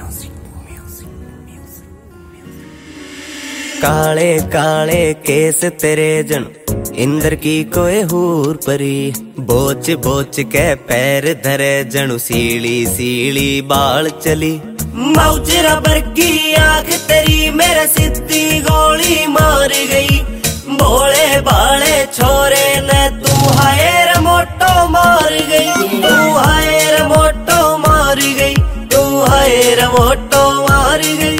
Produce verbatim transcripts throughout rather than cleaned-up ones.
काले काले केस तेरे जन इंद्र की कोई हूर परी, बोच बोच के पैर धरे जनु सीली सीली बाल चली। मौज रबर की आंख तेरी मेरे सिद्धि गोली मार गई, भोले भाले छोरे ने तू हायर मोटो मार गई, तू हायर मोटो मार गई, तू हायर मोटो मार गई।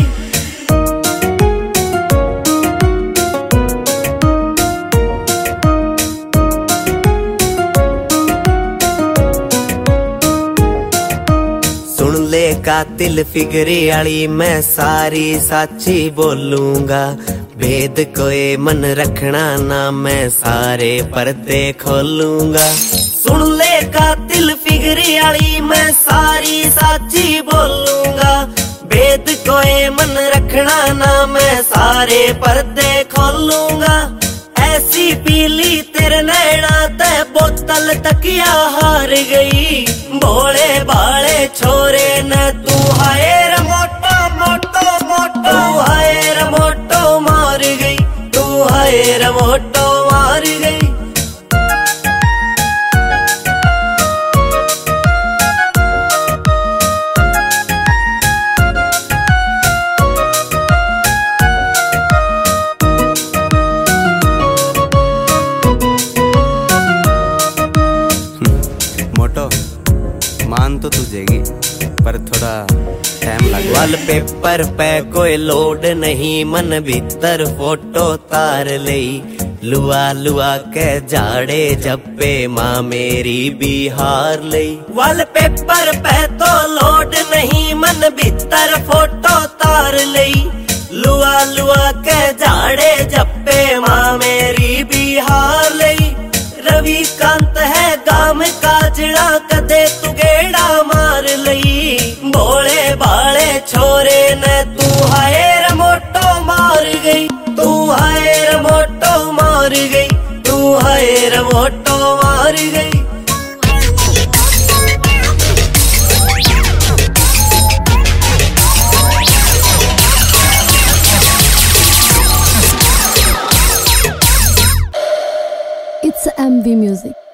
सुन ले कातिल फिगरी आली मैं सारी साची बोलूंगा, भेद कोई मन रखना ना मैं सारे पर्दे खोलूंगा। सुन ले कातिल फिगरी आली मैं सारी साची बोलूंगा, भेद कोई मन रखना ना मैं सारे पर्दे खोलूंगा। ऐसी पीली तेरे नैना ते बोतल तकिया हार गई, भोले भाले छोरे न तू हायर मोटो मोटो मोटो हायर मोटो मार गई, तू हायर मोटो मार गई। मोटो मान तो तुझेगी पर थोड़ा टाइम लगे। वॉलपेपर पे कोई लोड नहीं, मन भीतर फोटो तार लई, लुआ लुआ के जाड़े जब्बे माँ मेरी बिहार लई। वॉलपेपर पे तो लोड नहीं, मन भीतर फोटो तार लई, लुआ लुआ के जाड़े जब्बे माँ मेरी बिहार लई। रविकांत है गाम काजड़ा कदे तू गेड़ा मार लई, भोले भाले छोरे ने तू हायर मोटो मार गई, तू हायर मोटो मार गई, तू हायर मोटो मार गई। It's M V Music.